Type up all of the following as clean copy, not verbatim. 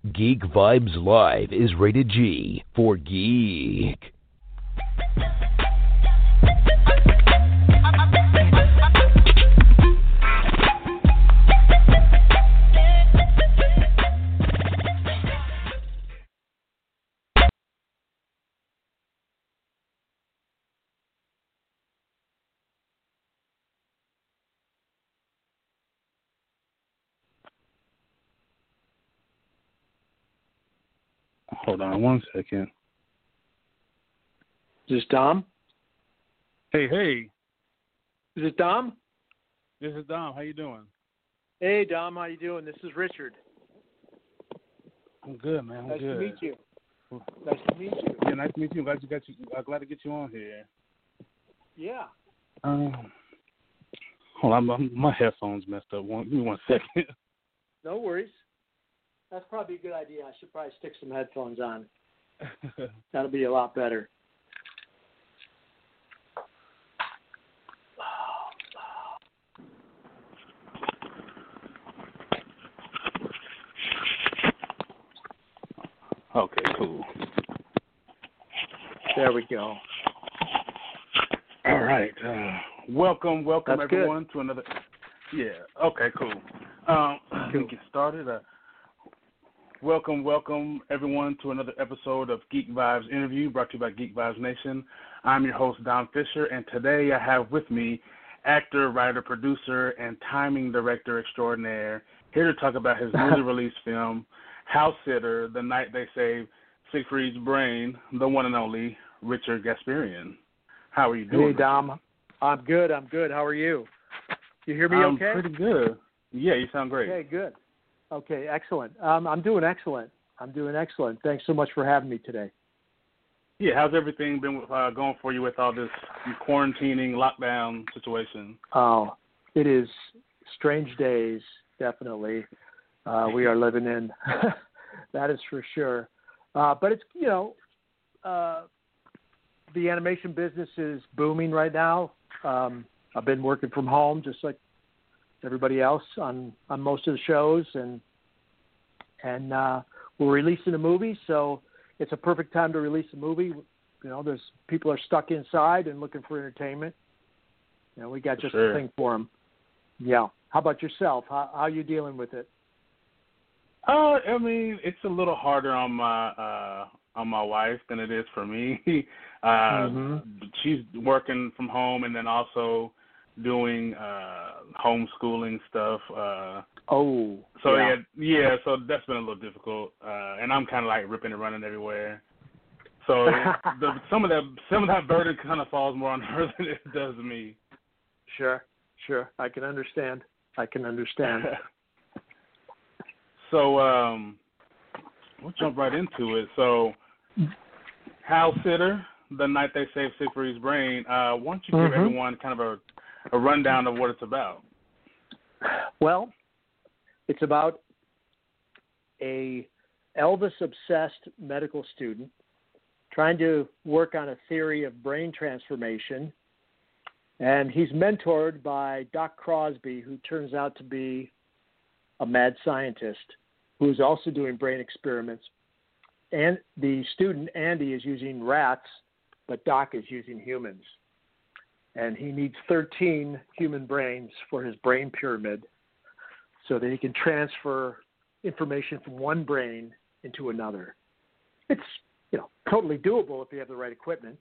Geek Vibes Live is rated G for geek. Hold on 1 second. Is this Dom? Hey. Is this Dom? This is Dom. How you doing? Hey, Dom. How you doing? This is Richard. I'm good, man. Nice good. to meet you. Nice to meet you. Yeah, nice to meet you. I'm glad to get you on here. Yeah. Hold on. My headphones messed up. Give me 1 second. No worries. That's probably a good idea. I should probably stick some headphones on. That'll be a lot better. Okay, cool. There we go. All right. Welcome That's everyone to another. Yeah. Okay, cool. Let me get started. Welcome everyone to another episode of Geek Vibes Interview, brought to you by Geek Vibes Nation. I'm your host, Don Fisher, and today I have with me actor, writer, producer, and timing director extraordinaire, here to talk about his newly released film, House Sitter, The Night They Saved Siegfried's Brain, the one and only Richard Gasparian. How are you doing? Hey, Dom. I'm good. How are you? You hear me okay? I'm pretty good. Yeah, you sound great. Okay, good. Okay, excellent. I'm doing excellent. Thanks so much for having me today. Yeah, how's everything been going for you with all this quarantining, lockdown situation? Oh, it is strange days, definitely. We are living in. That is for sure. But it's, the animation business is booming right now. I've been working from home just like everybody else on most of the shows, and we're releasing a movie, so it's a perfect time to release a movie. There's people are stuck inside and looking for entertainment. We got just the thing for them. Yeah. How about yourself? How are you dealing with it? I mean, it's a little harder on my wife than it is for me. She's working from home and then also doing homeschooling stuff. So that's been a little difficult, and I'm kind of like ripping and running everywhere. So some of that burden kind of falls more on her than it does me. Sure, I can understand. So we'll jump right into it. So, House Sitter, The Night They Saved Siegfried's Brain. Why don't you give everyone kind of a rundown of what it's about? Well, it's about a Elvis-obsessed medical student trying to work on a theory of brain transformation, and he's mentored by Doc Crosby, who turns out to be a mad scientist who is also doing brain experiments. And the student, Andy, is using rats, but Doc is using humans. And he needs 13 human brains for his brain pyramid so that he can transfer information from one brain into another. It's, totally doable if you have the right equipment.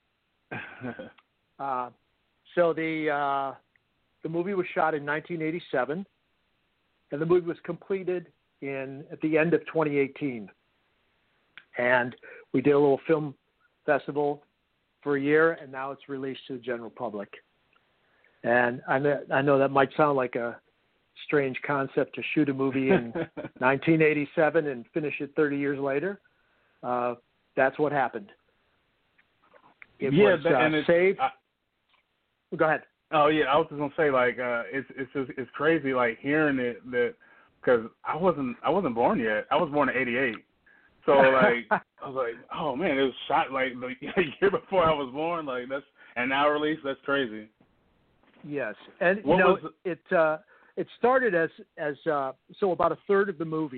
So the movie was shot in 1987, and the movie was completed at the end of 2018. And we did a little film festival for a year, and now it's released to the general public. And I know that might sound like a strange concept to shoot a movie in 1987 and finish it 30 years later. That's what happened. It was saved. Go ahead. Oh yeah, I was just gonna say it's crazy hearing it because I wasn't born yet. I was born in '88, so I was like, oh man, it was shot the year before I was born. And now released. That's crazy. Yes, and it started as so about a third of the movie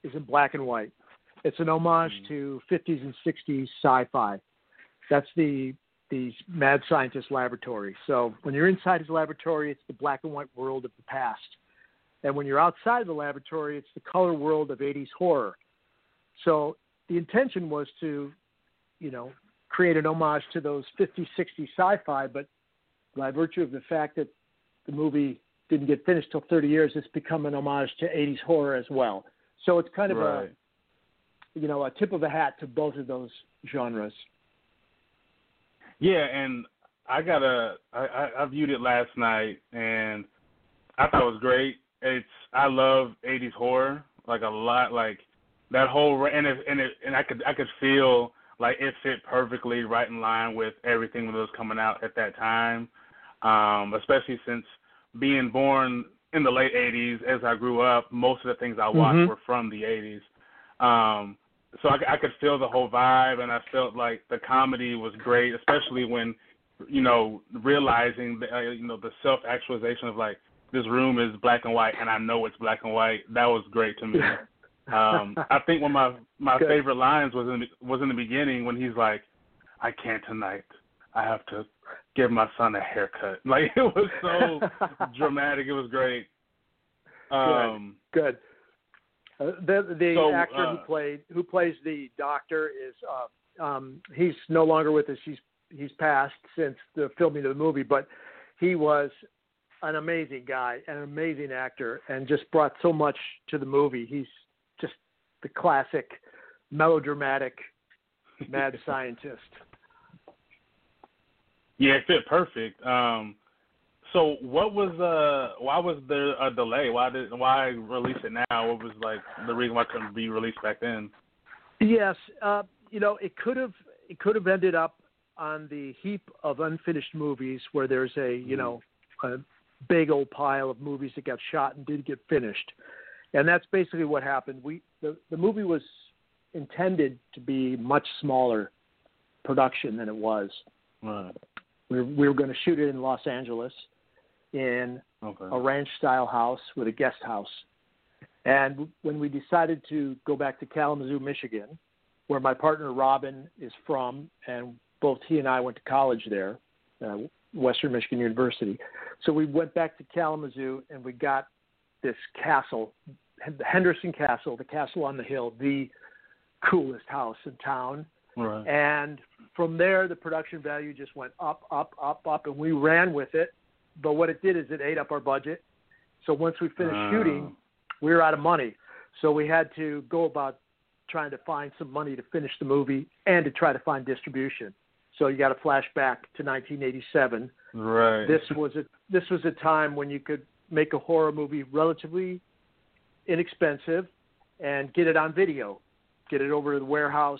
is in black and white. It's an homage to 50s and 60s sci-fi. That's the mad scientist laboratory. So when you're inside his laboratory, it's the black and white world of the past. And when you're outside of the laboratory, it's the color world of 80s horror. So the intention was to, create an homage to those 50s, 60s sci-fi, but by virtue of the fact that the movie didn't get finished till 30 years, it's become an homage to 80s horror as well. So it's kind of a tip of the hat to both of those genres. Yeah, and I viewed it last night, and I thought it was great. I love 80s horror like a lot, like that whole and I could feel like it fit perfectly right in line with everything that was coming out at that time, especially since being born in the late 80s. As I grew up, most of the things I watched were from the 80s. So I could feel the whole vibe, and I felt like the comedy was great, especially when, realizing, the self-actualization of, like, this room is black and white, and I know it's black and white. That was great to me. I think one of my favorite lines was in the beginning when he's like, I can't tonight. I have to give my son a haircut. Like, it was so dramatic. It was great. Good. The actor who plays the doctor is he's no longer with us. He's passed since the filming of the movie, but he was an amazing guy, an amazing actor, and just brought so much to the movie. He's just the classic melodramatic mad scientist. Yeah, it fit perfect. So what was why was there a delay? Why release it now? What was like the reason why it couldn't be released back then? Yes, it could have ended up on the heap of unfinished movies where there's a big old pile of movies that got shot and didn't get finished, and that's basically what happened. The movie was intended to be much smaller production than it was. Right. We were going to shoot it in Los Angeles, in a ranch-style house with a guest house. And when we decided to go back to Kalamazoo, Michigan, where my partner Robin is from, and both he and I went to college there, Western Michigan University. So we went back to Kalamazoo, and we got this castle, the Henderson Castle, the castle on the hill, the coolest house in town. Right. And from there, the production value just went up, and we ran with it. But what it did is it ate up our budget. So once we finished shooting, we were out of money. So we had to go about trying to find some money to finish the movie and to try to find distribution. So you got to flash back to 1987. Right. This was a time when you could make a horror movie relatively inexpensive and get it on video, get it over to the warehouse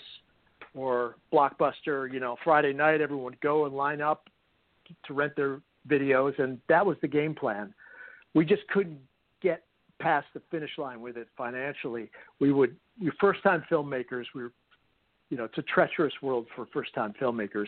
or Blockbuster. Friday night everyone would go and line up to rent their videos, and that was the game plan. We just couldn't get past the finish line with it financially. We're first-time filmmakers. It's a treacherous world for first-time filmmakers.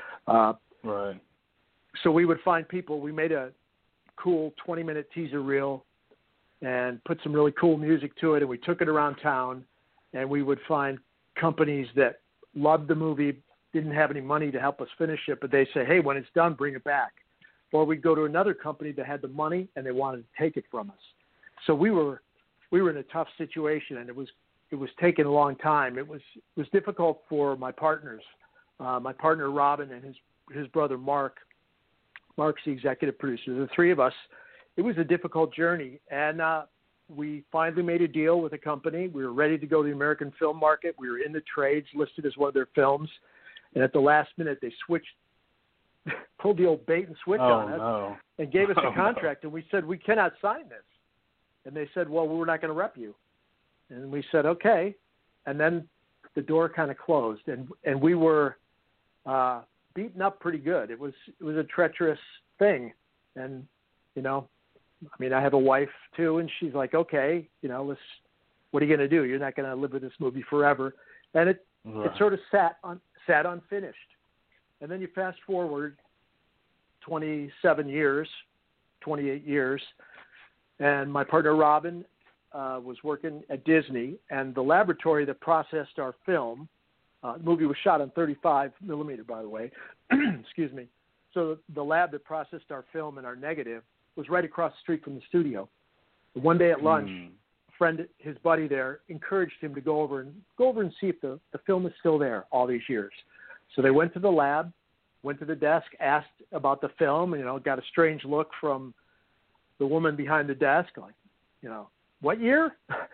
Right. So we would find people. We made a cool 20-minute teaser reel and put some really cool music to it, and we took it around town, and we would find companies that loved the movie, didn't have any money to help us finish it, but they say, hey, when it's done, bring it back. Or we'd go to another company that had the money and they wanted to take it from us. So we were in a tough situation, and it was taking a long time. It was difficult for my partners, my partner Robin and his brother Mark. Mark's the executive producer. The three of us. It was a difficult journey, and we finally made a deal with a company. We were ready to go to the American film market. We were in the trades, listed as one of their films, and at the last minute they pulled the old bait and switch on us and gave us a contract, and we said, we cannot sign this. And they said, well, we're not going to rep you. And we said, okay. And then the door kind of closed, and we were beaten up pretty good. It was a treacherous thing. And, I have a wife too, and she's like, okay, what are you going to do? You're not going to live with this movie forever. And it sort of sat unfinished. And then you fast forward 28 years, and my partner Robin was working at Disney, and the laboratory that processed our film, the movie was shot on 35 millimeter, by the way, excuse me. So the lab that processed our film and our negative was right across the street from the studio. One day at lunch, a friend, his buddy there, encouraged him to go over and see if the film is still there all these years. So they went to the lab, went to the desk, asked about the film, got a strange look from the woman behind the desk, like, what year?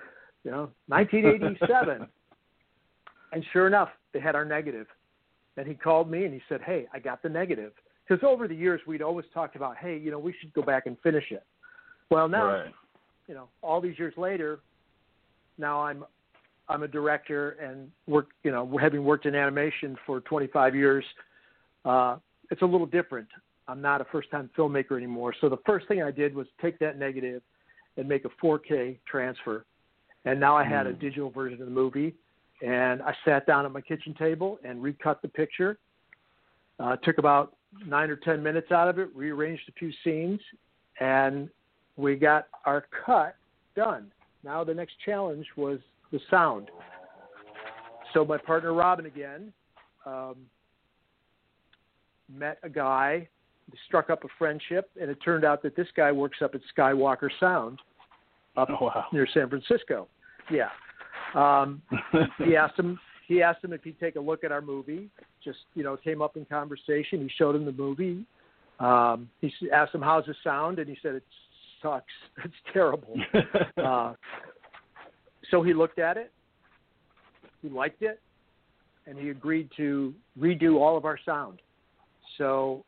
1987. And sure enough, they had our negative. And he called me and he said, hey, I got the negative. Because over the years, we'd always talked about, hey, we should go back and finish it. Well, now, all these years later, now I'm a director and having worked in animation for 25 years, it's a little different. I'm not a first-time filmmaker anymore. So the first thing I did was take that negative and make a 4K transfer. And now I had a digital version of the movie. And I sat down at my kitchen table and recut the picture. Took about 9 or 10 minutes out of it, rearranged a few scenes, and we got our cut done. Now the next challenge was the sound. So my partner Robin again met a guy, struck up a friendship, and it turned out that this guy works up at Skywalker Sound up near San Francisco. Yeah. He asked him if he'd take a look at our movie. Just, came up in conversation. He showed him the movie. He asked him, how's the sound? And he said, it sucks. It's terrible. So he looked at it. He liked it. And he agreed to redo all of our sound. So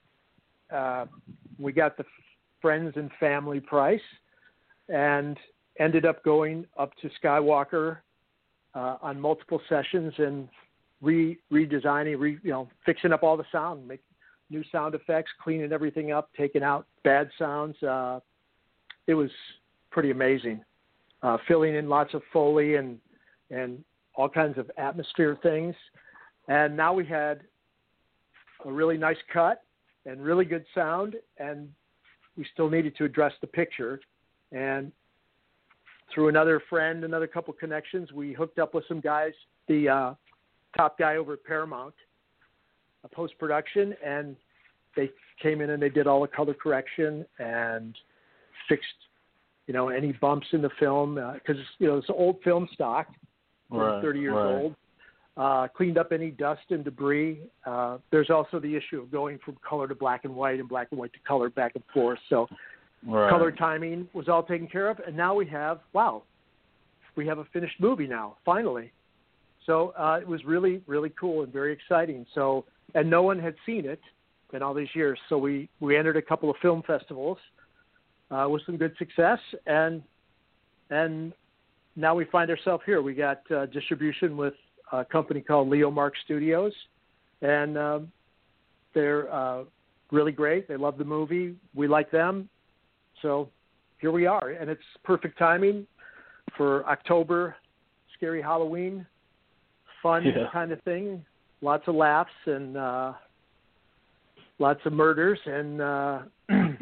we got the friends and family price and ended up going up to Skywalker on multiple sessions and redesigning, fixing up all the sound, making new sound effects, cleaning everything up, taking out bad sounds. It was pretty amazing. Filling in lots of Foley and all kinds of atmosphere things. And now we had a really nice cut and really good sound, and we still needed to address the picture. And through another friend, another couple connections, we hooked up with some guys, the top guy over at Paramount, post-production, and they came in and they did all the color correction and fixed, any bumps in the film, because, it's old film stock, 30 years old. Cleaned up any dust and debris. There's also the issue of going from color to black and white to color back and forth. So color timing was all taken care of. And now we have a finished movie now, finally. So it was really, really cool and very exciting. So, and no one had seen it in all these years. So we entered a couple of film festivals with some good success. And now we find ourselves here. We got distribution with a company called Leo Mark Studios, and they're really great. They love the movie. We like them. So here we are, and it's perfect timing for October, scary Halloween, fun kind of thing. Lots of laughs and lots of murders, and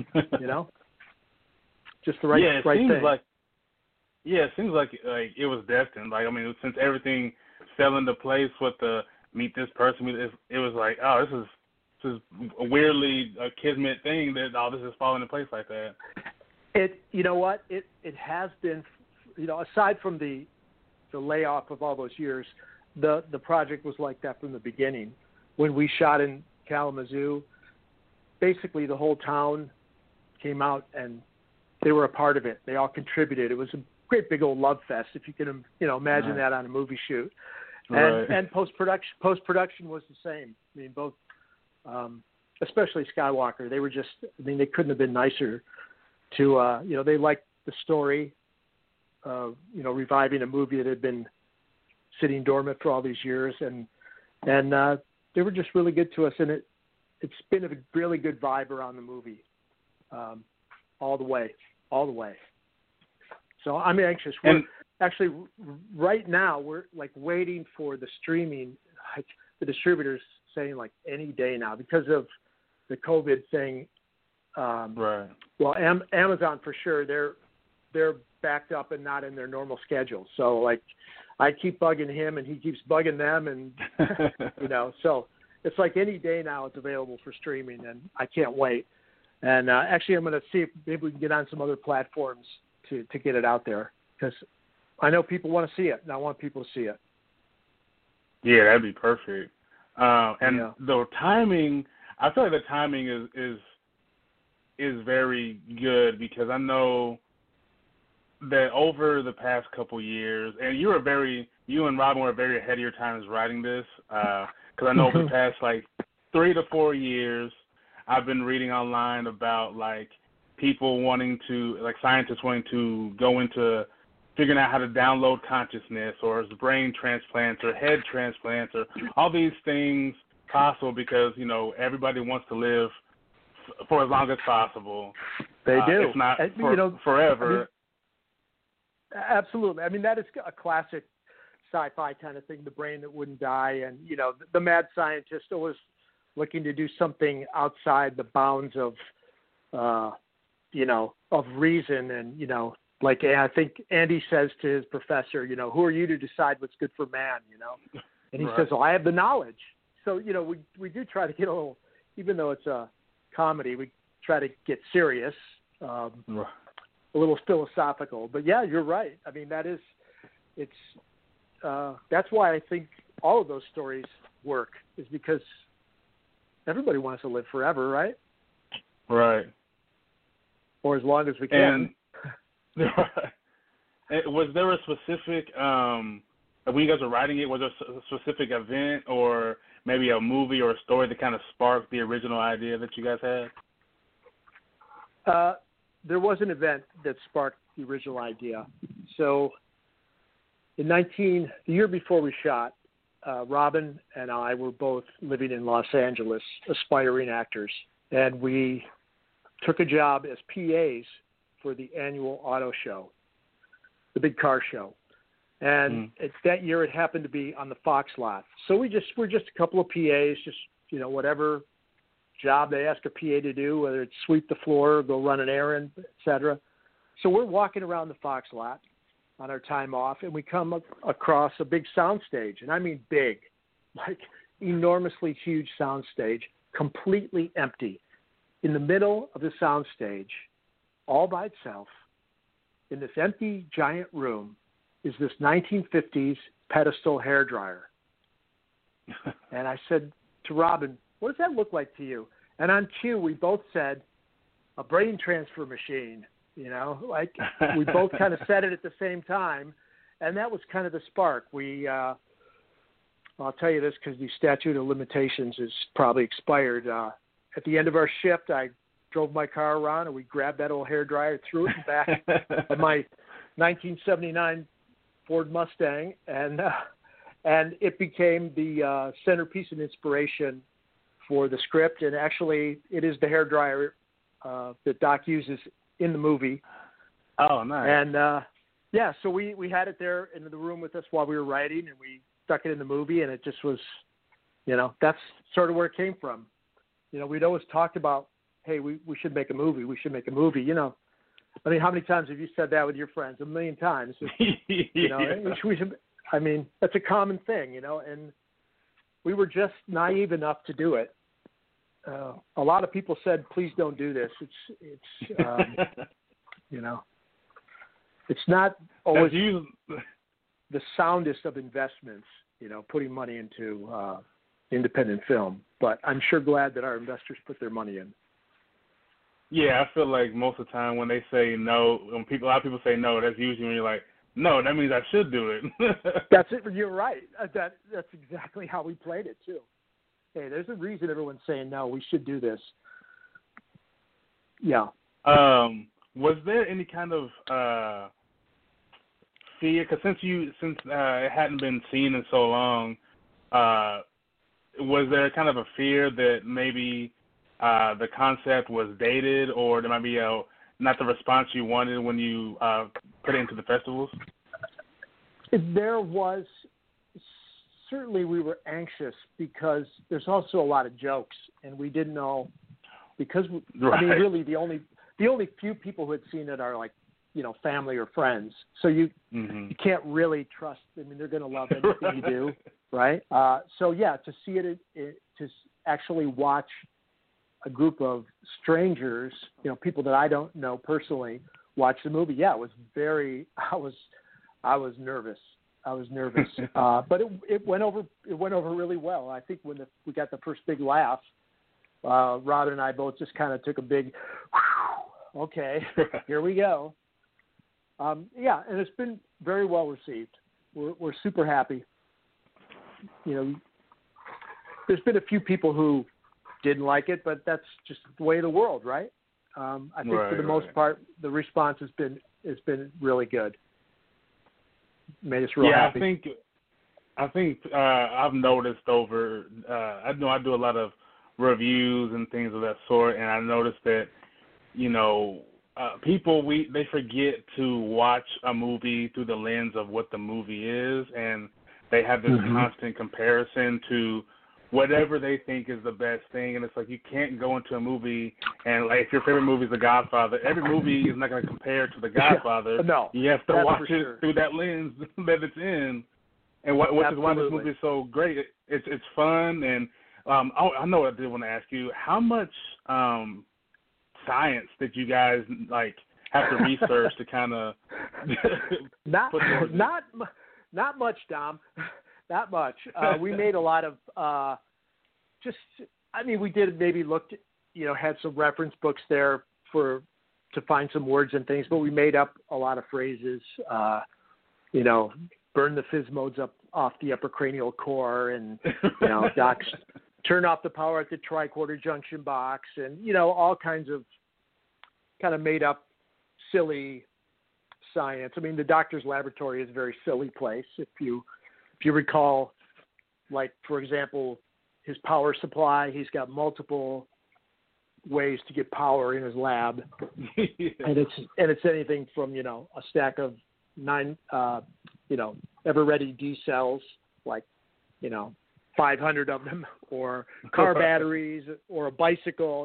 just the right thing. It seems like it was destined. Since everything fell into place with the meet this person, it was like, oh, this is a weirdly a kismet thing that all this is falling into place like that. You know what? It has been, aside from the layoff of all those years, the project was like that from the beginning. When we shot in Kalamazoo, basically the whole town came out and they were a part of it. They all contributed. It was a great big old love fest, if you can imagine that on a movie shoot. And post-production was the same. Both, especially Skywalker, they were just, they couldn't have been nicer to, they liked the story of, reviving a movie that had been sitting dormant for all these years. And they were just really good to us. And it's been a really good vibe around the movie all the way. So I'm anxious. We're actually right now we're waiting for the streaming, the distributors saying any day now because of the COVID thing. Well, Amazon for sure. They're backed up and not in their normal schedule. So like, I keep bugging him and he keeps bugging them, and so it's like any day now it's available for streaming, and I can't wait. And actually, I'm going to see if maybe we can get on some other platforms to get it out there, because I know people want to see it, and I want people to see it. Yeah, that'd be perfect. The timing, I feel like the timing is very good, because I know that over the past couple years, and you and Robin were very ahead of your time as writing this, because I know over the past like 3 to 4 years, I've been reading online about like people wanting to, like scientists wanting to go into figuring out how to download consciousness, or brain transplants or head transplants, or all these things possible, because everybody wants to live for as long as possible. They do. If not forever. Absolutely. I mean, that is a classic sci-fi kind of thing, the brain that wouldn't die. And, the mad scientist always looking to do something outside the bounds of reason. And, like I think Andy says to his professor, who are you to decide what's good for man, And he says, well, I have the knowledge. So, we do try to get a little, even though it's a comedy, we try to get serious. A little philosophical, but yeah, you're right. I mean, that's why I think all of those stories work, is because everybody wants to live forever, right? Right. Or as long as we can. And was there a specific, when you guys were writing it, was there a specific event or maybe a movie or a story that kind of sparked the original idea that you guys had? There was an event that sparked the original idea. So the year before we shot, Robin and I were both living in Los Angeles, aspiring actors, and we took a job as PAs for the annual auto show, the big car show. And that year it happened to be on the Fox lot. So we're just a couple of PAs, just, whatever job they ask a PA to do, whether it's sweep the floor, go run an errand, etc. So we're walking around the Fox lot on our time off, and we come across a big sound stage, and I mean big, like enormously huge sound stage, completely empty. In the middle of the sound stage, all by itself, in this empty giant room, is this 1950s pedestal hairdryer. And I said to Robin, what does that look like to you? And on cue, we both said, a brain transfer machine, like we both kind of said it at the same time. And that was kind of the spark. I'll tell you this because the statute of limitations is probably expired. At the end of our shift, I drove my car around and we grabbed that old hairdryer, threw it in the back of my 1979 Ford Mustang, and it became the centerpiece and inspiration for the script. And actually, it is the hairdryer that Doc uses in the movie. Oh, nice. And so we had it there in the room with us while we were writing, and we stuck it in the movie, and it just was, that's sort of where it came from. We'd always talked about, hey, we should make a movie. We should make a movie. I mean, how many times have you said that with your friends? 1 million times. I mean, that's a common thing, and we were just naive enough to do it. A lot of people said, please don't do this. It's it's not always the soundest of investments, putting money into independent film, but I'm sure glad that our investors put their money in. Yeah, I feel like most of the time when they say no, when a lot of people say no, that's usually when you're like, no, that means I should do it. That's it. You're right. That's exactly how we played it too. Hey, there's a reason everyone's saying no. We should do this. Yeah. Was there any kind of fear? Because since it hadn't been seen in so long, was there kind of a fear that maybe the concept was dated, or there might be not the response you wanted when you put it into the festivals? There was. Certainly we were anxious because there's also a lot of jokes, and we didn't know, because right. I mean, really the only few people who had seen it are like family or friends. So you can't really trust. I mean, they're going to love anything you do, right? So yeah, to see it, to actually watch a group of strangers, people that I don't know personally, watch the movie. Yeah, it was I was nervous. But it went over really well. I think when we got the first big laugh, Robin and I both just kind of took a big, okay, here we go. Yeah, and it's been very well received. We're super happy. There's been a few people who didn't like it, but that's just the way of the world, right? I think for the most part, the response has been really good. Made us real happy. I think I've noticed over. I know I do a lot of reviews and things of that sort, and I noticed that people they forget to watch a movie through the lens of what the movie is, and they have this constant comparison to whatever they think is the best thing, and it's like you can't go into a movie and if your favorite movie is The Godfather, every movie is not going to compare to The Godfather. No, you have to watch it through that lens that it's in, and which is why this movie is so great. It's fun, and I know what I did want to ask you. How much science did you guys have to research to kind of not much, Dom. Not much. We made a lot of we did maybe looked, had some reference books there to find some words and things, but we made up a lot of phrases, burn the fizz modes up off the upper cranial core, and, docs, turn off the power at the tricorder junction box, and, all kinds of kind of made up silly science. I mean, the doctor's laboratory is a very silly place. If you recall, for example, his power supply, he's got multiple ways to get power in his lab. And it's anything from, a stack of 9, ever-ready D cells, 500 of them, or car batteries, or a bicycle,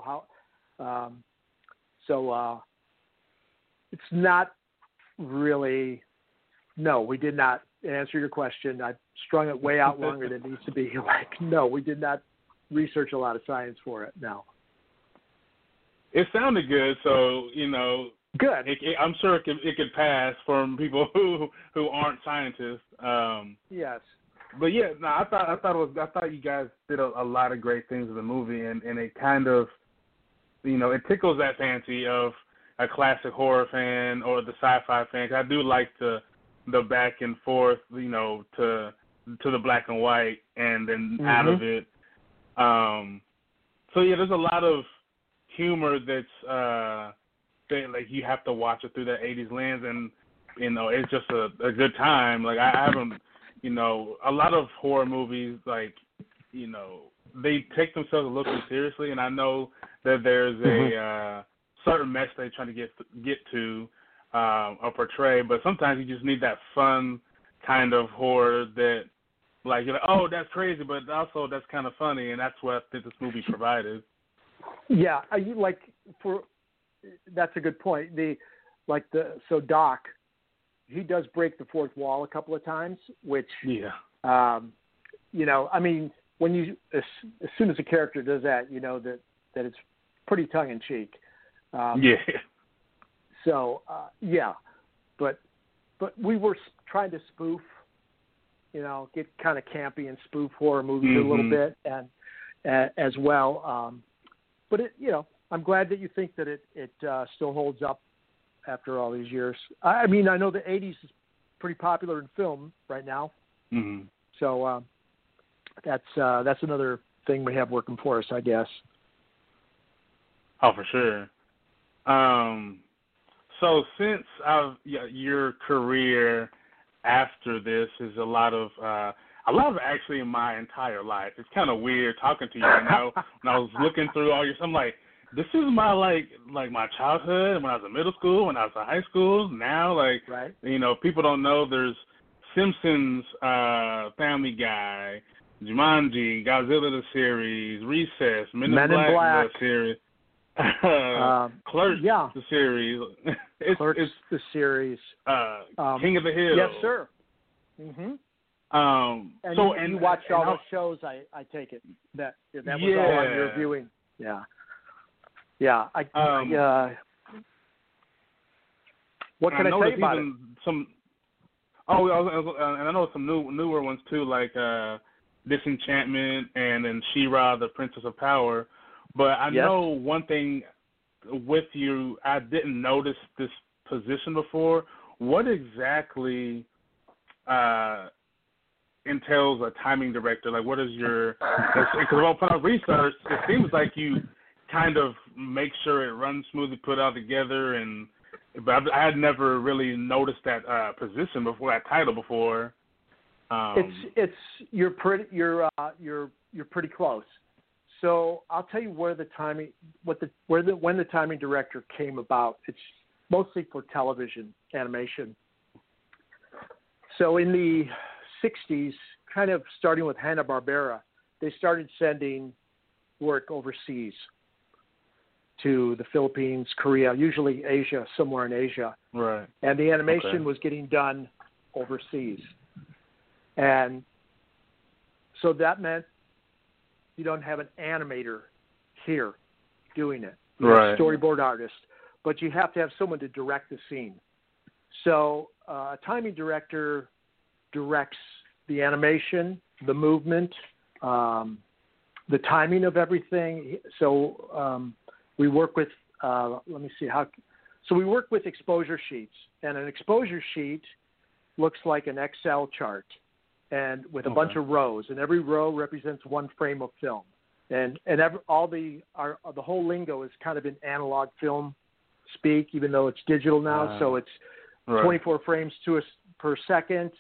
so it's not really, no, we did not answer your question. I strung it way out longer than it needs to be. No, we did not research a lot of science for it. No. It sounded good, so Good. I'm sure it could pass from people who aren't scientists. Yes. But yeah, no, I thought you guys did a lot of great things in the movie, and it kind of, it tickles that fancy of a classic horror fan or the sci-fi fan. I do like the back and forth, to the black and white, and then out of it. So yeah, there's a lot of humor that's you have to watch it through that 80s lens, and it's just a good time. I haven't, a lot of horror movies they take themselves a little too seriously, and I know that there's a certain message they're trying to get to or portray, but sometimes you just need that fun kind of horror that, oh, that's crazy, but also that's kind of funny, and that's what I think this movie provided. Yeah, that's a good point. So Doc, he does break the fourth wall a couple of times, which I mean, when as soon as a character does that, that it's pretty tongue in cheek. So but we were trying to spoof, get kind of campy and spoof horror movies a little bit, and as well. But I'm glad that you think that it still holds up after all these years. I mean, I know the 80s is pretty popular in film right now, so that's another thing we have working for us, I guess. Oh, for sure. So since your career after this is a lot of actually in my entire life. It's kind of weird talking to you right now. When I was looking through all your, I'm like, this is my like my childhood when I was in middle school, when I was in high school. Now, right. People don't know there's Simpsons, Family Guy, Jumanji, Godzilla the series, Recess, Men in Black the series. Clerks, yeah. the series. Clerks, the series. King of the Hill. Yes, sir. Mm-hmm. And you watched all those shows, I take it. That was all on your viewing. Yeah. Yeah. What can I tell you about it? And I know some newer ones too, like Disenchantment and then She-Ra, the Princess of Power. But I know one thing with you, I didn't notice this position before. What exactly entails a timing director? Like, what is your? Because when I research, it seems like you kind of make sure it runs smoothly, put it all together, but I had never really noticed that position before, that title before. You're pretty close. So I'll tell you where the timing, when the timing director came about. It's mostly for television animation. So in the 60s, kind of starting with Hanna-Barbera, they started sending work overseas to the Philippines, Korea, usually Asia, somewhere in Asia. Right. And the animation was getting done overseas. And so that meant you don't have an animator here doing it. You have a storyboard artist, but you have to have someone to direct the scene. So a timing director directs the animation, the movement, the timing of everything. So we work with, we work with exposure sheets. And an exposure sheet looks like an Excel chart, and with a bunch of rows, and every row represents one frame of film, and the whole lingo is kind of in analog film speak, even though it's digital now. So it's 24 frames per second,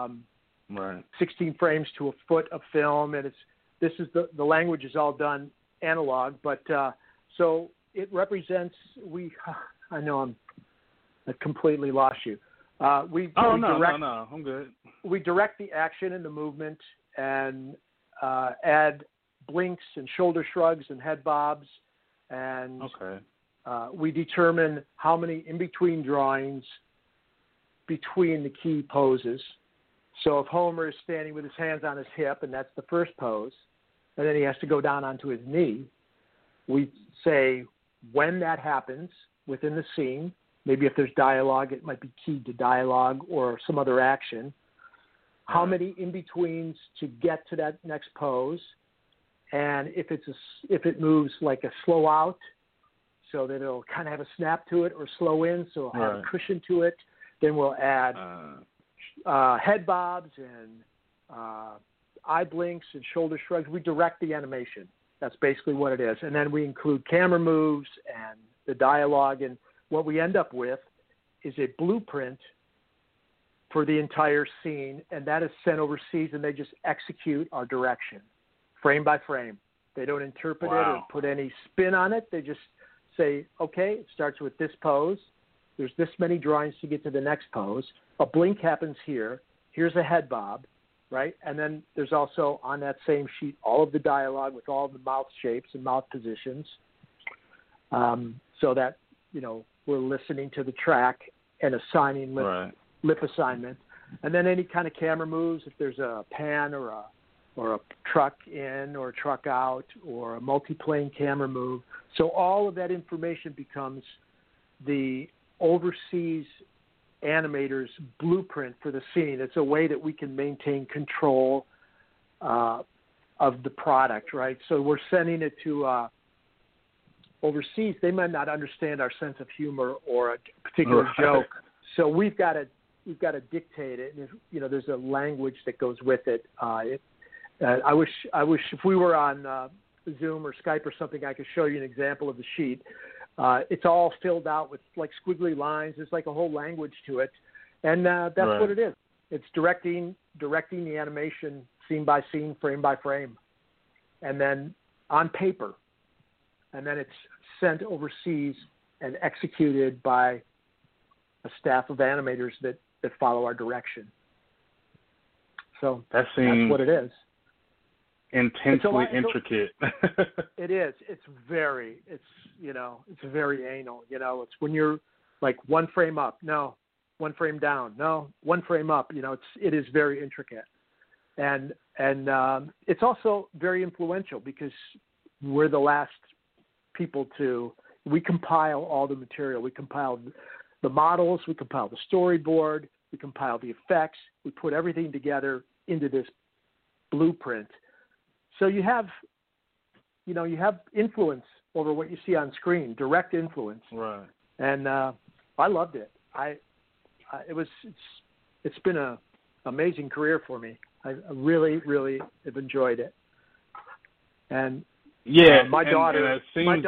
16 frames to a foot of film, and the language is all done analog, but so it represents. I know I completely lost you. No, I'm good. We direct the action and the movement, and add blinks and shoulder shrugs and head bobs, and we determine how many in-between drawings between the key poses. So if Homer is standing with his hands on his hip, and that's the first pose, and then he has to go down onto his knee, we say when that happens within the scene. Maybe if there's dialogue, it might be keyed to dialogue or some other action. How many in-betweens to get to that next pose, and if it moves like a slow out, so that it'll kind of have a snap to it, or slow in, so it'll have a cushion to it. Then we'll add head bobs and eye blinks and shoulder shrugs. We direct the animation. That's basically what it is. And then we include camera moves and the dialogue, and what we end up with is a blueprint for the entire scene, and that is sent overseas, and they just execute our direction, frame by frame. They don't interpret it or put any spin on it. They just say, okay, it starts with this pose. There's this many drawings to get to the next pose. A blink happens here. Here's a head bob, right? And then there's also on that same sheet all of the dialogue with all the mouth shapes and mouth positions, so that, we're listening to the track and assigning lip assignment. And then any kind of camera moves, if there's a pan or a truck in or a truck out or a multi-plane camera move. So all of that information becomes the overseas animator's blueprint for the scene. It's a way that we can maintain control of the product, right? So we're sending it to overseas. They might not understand our sense of humor or a particular joke, so we've got to dictate it. And there's a language that goes with it. I wish if we were on Zoom or Skype or something, I could show you an example of the sheet. It's all filled out with like squiggly lines. There's like a whole language to it, and that's what it is. It's directing the animation scene by scene, frame by frame, and then on paper, and then it's sent overseas and executed by a staff of animators that follow our direction. So that's what it is. intensely intricate. It is. It's very anal. It's when you're like one frame up, no, one frame down, no, one frame up. It is very intricate, and it's also very influential because we're the last people we compile all the material. We compile the models, we compile the storyboard, we compile the effects, we put everything together into this blueprint. So you have influence over what you see on screen, direct influence. Right. And I loved it. It's been an amazing career for me. I really, really have enjoyed it. And my daughter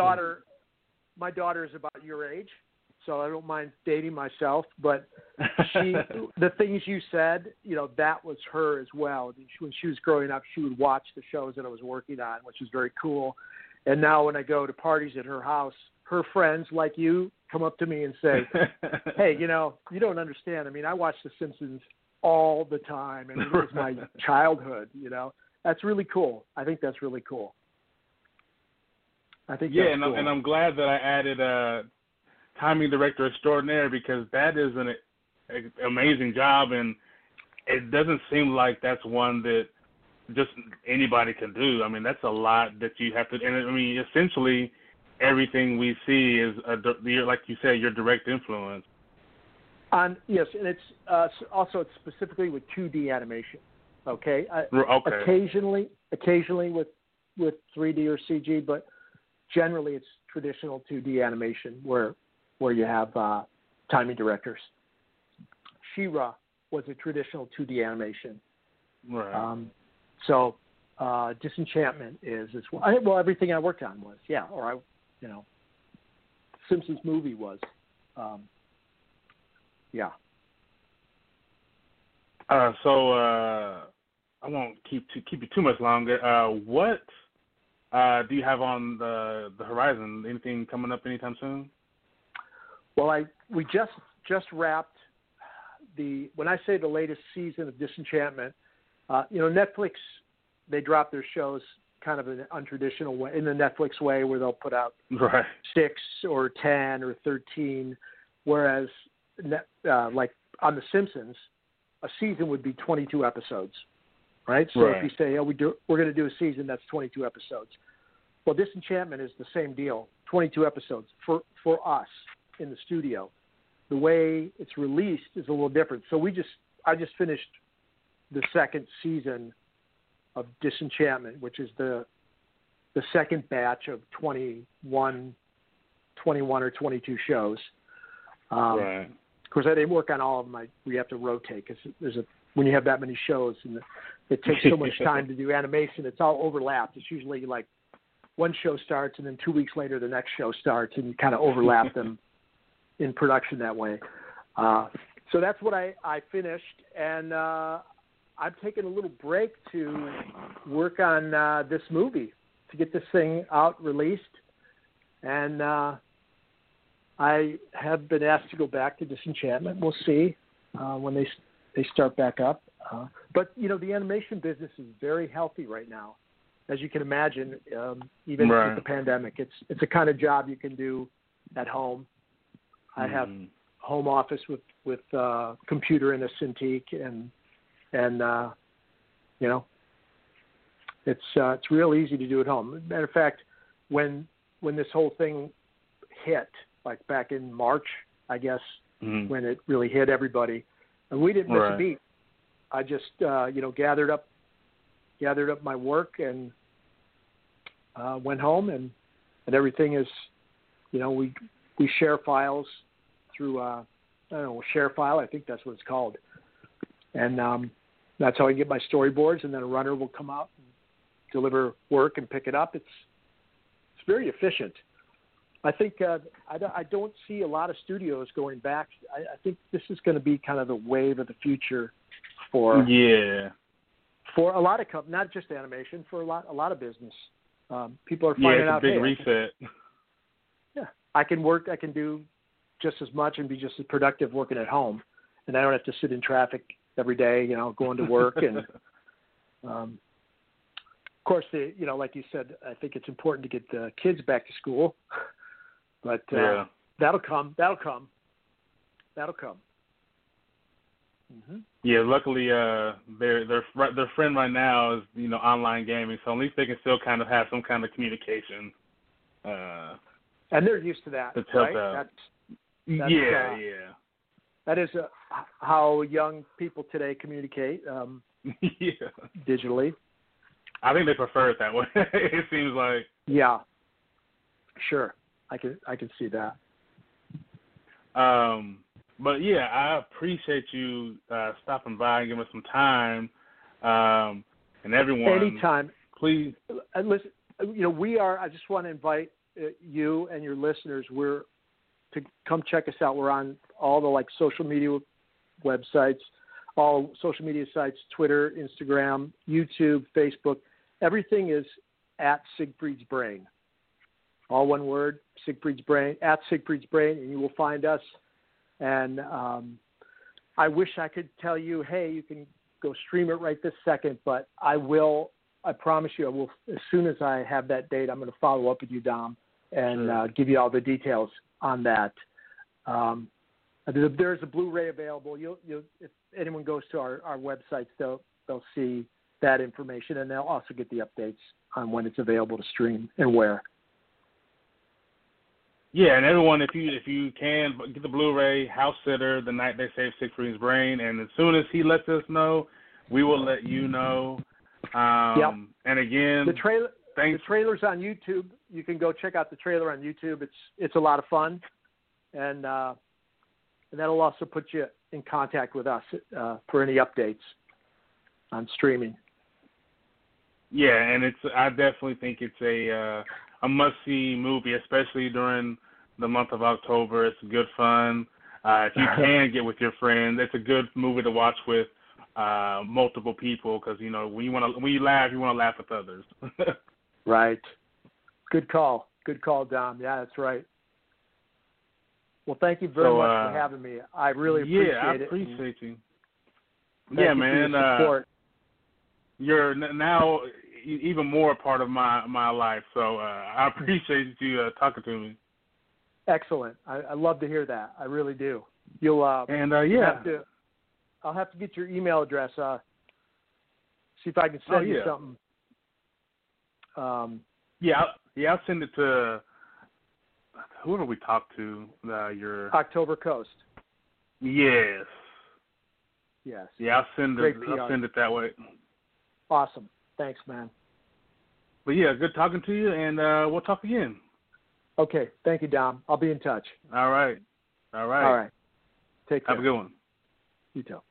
is about your age, so I don't mind dating myself. But the things you said, that was her as well. When she was growing up, she would watch the shows that I was working on, which is very cool. And now when I go to parties at her house, her friends like you come up to me and say, "Hey, you don't understand. I mean, I watch The Simpsons all the time, and it was my childhood." That's really cool. I think that's really cool. That's cool. And I'm glad that I added timing director extraordinaire, because that is an amazing job, and it doesn't seem like that's one that just anybody can do. I mean, that's a lot that you have to, and I mean, essentially everything we see is, like you said, your direct influence. Yes, and it's also it's specifically with 2D animation. Okay. Okay. Occasionally with 3D or CG, but generally it's traditional 2D animation where you have timing directors. She-Ra was a traditional 2D animation. Right. So Disenchantment is as well. Well, everything I worked on was, Simpsons movie was, yeah. So I won't keep you too much longer. What do you have on the horizon? Anything coming up anytime soon? Well, we just wrapped when I say the latest season of Disenchantment, Netflix, they drop their shows kind of in an untraditional way, in the Netflix way, where they'll put out 6 or 10 or 13, whereas like on The Simpsons, a season would be 22 episodes, right? So if you say, we're going to do a season that's 22 episodes. Well, Disenchantment is the same deal, 22 episodes for us in the studio. The way it's released is a little different. So I just finished the second season of Disenchantment, which is the second batch of 21 or 22 shows. Of course, I didn't work on all of them. We have to rotate because when you have that many shows and it takes so much time to do animation, it's all overlapped. It's usually like one show starts and then 2 weeks later the next show starts, and you kind of overlap them in production that way. So that's what I finished, and I'm taking a little break to work on this movie, to get this thing out, released. And I have been asked to go back to Disenchantment. We'll see when they start back up. But, the animation business is very healthy right now. As you can imagine, even with the pandemic, it's a kind of job you can do at home. I have home office with computer and a Cintiq, and it's real easy to do at home. Matter of fact, when this whole thing hit, like back in March, I guess, when it really hit everybody, and we didn't miss a beat. I just gathered up my work and went home, and everything is, we share files through ShareFile. I think that's what it's called. And that's how I get my storyboards, and then a runner will come out and deliver work and pick it up. It's very efficient. I think I don't see a lot of studios going back. I think this is going to be kind of the wave of the future for a lot of companies, not just animation, for a lot of business. People are finding out. Yeah, it's a big reset. I can do just as much and be just as productive working at home, and I don't have to sit in traffic every day, going to work. And course, like you said, I think it's important to get the kids back to school, but that'll come. Mm-hmm. Yeah, luckily, their friend right now is online gaming, so at least they can still kind of have some kind of communication. And they're used to that, right? That's yeah. That is how young people today communicate. Digitally. I think they prefer it that way. It seems like. Yeah. Sure, I can see that. But yeah, I appreciate you stopping by and giving us some time. And everyone, anytime, please. Listen, we are. I just want to invite you and your listeners. To come check us out. We're on all the social media websites, all social media sites: Twitter, Instagram, YouTube, Facebook. Everything is at Siegfried's Brain. All one word: Siegfried's Brain, at Siegfried's Brain, and you will find us. And I wish I could tell you, hey, you can go stream it right this second, but I promise you, I will, as soon as I have that date, I'm going to follow up with you, Dom, and give you all the details on that. There's a Blu-ray available. If anyone goes to our websites, they'll see that information, and they'll also get the updates on when it's available to stream and where. Yeah, and everyone, if you can, get the Blu-ray, House Sitter, The Night They Saved Siegfried's Brain, and as soon as he lets us know, we will let you know. And again, the trailer's on YouTube. You can go check out the trailer on YouTube. It's a lot of fun, and that'll also put you in contact with us for any updates on streaming. Yeah, and I definitely think it's a must-see movie, especially during the month of October. It's good fun. If you can get with your friends, it's a good movie to watch with multiple people because when you laugh, you want to laugh with others. Right. Good call, Dom. Yeah, that's right. Well, thank you very much for having me. I really appreciate it. Yeah, I appreciate you. Thank you man. For your support. You're now even more a part of my life, so I appreciate you talking to me. Excellent. I love to hear that. I really do. You'll I'll have to get your email address. See if I can send you something. I'll send it to whoever we talked to. Your October Coast. Yes. Yes. Yeah, I'll send it that way. Awesome. Thanks, man. But yeah, good talking to you, and we'll talk again. Okay. Thank you, Dom. I'll be in touch. All right. Take care. Have a good one. You too.